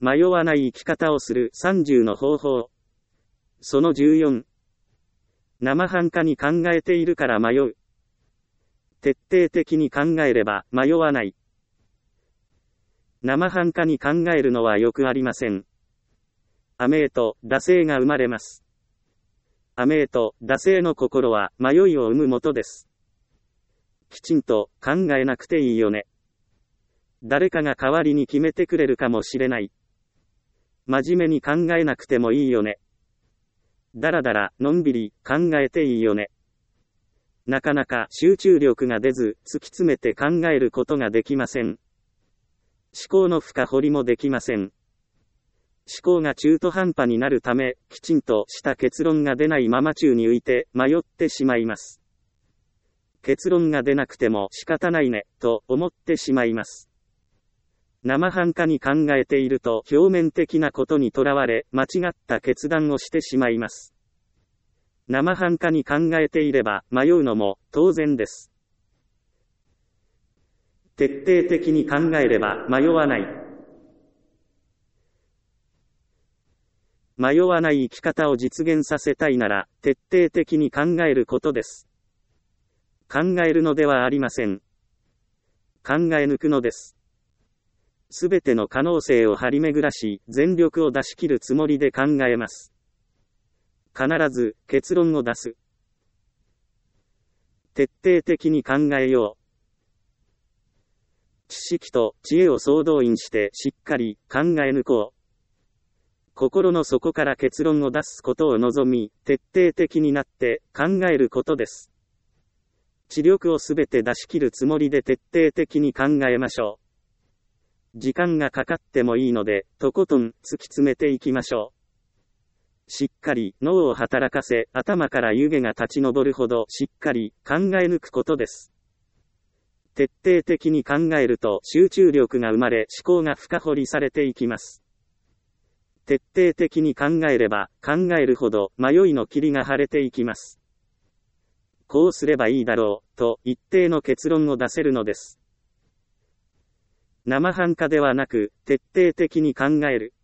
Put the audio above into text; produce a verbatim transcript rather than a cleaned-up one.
迷わない生き方をするさんじゅうの方法。そのじゅうよん。生半可に考えているから迷う。徹底的に考えれば迷わない。生半可に考えるのはよくありません。甘えと惰性が生まれます。甘えと惰性の心は迷いを生むもとです。きちんと考えなくていいよね。誰かが代わりに決めてくれるかもしれない。真面目に考えなくてもいいよね。だらだらのんびり考えていいよね。なかなか集中力が出ず、突き詰めて考えることができません。思考の深掘りもできません。思考が中途半端になるため、きちんとした結論が出ないまま宙に浮いて迷ってしまいます。結論が出なくても仕方ないね、と思ってしまいます。生半可に考えていると表面的なことにとらわれ、間違った決断をしてしまいます。生半可に考えていれば迷うのも当然です。徹底的に考えれば迷わない。迷わない生き方を実現させたいなら、徹底的に考えることです。考えるのではありません。考え抜くのです。すべての可能性を張り巡らし、全力を出し切るつもりで考えます。必ず結論を出す。徹底的に考えよう。知識と知恵を総動員してしっかり考え抜こう。心の底から結論を出すことを望み、徹底的になって考えることです。知力をすべて出し切るつもりで徹底的に考えましょう。時間がかかってもいいので、とことん突き詰めていきましょう。しっかり脳を働かせ、頭から湯気が立ち上るほどしっかり考え抜くことです。徹底的に考えると集中力が生まれ、思考が深掘りされていきます。徹底的に考えれば考えるほど迷いの霧が晴れていきます。こうすればいいだろう、と一定の結論を出せるのです。生半可ではなく、徹底的に考える。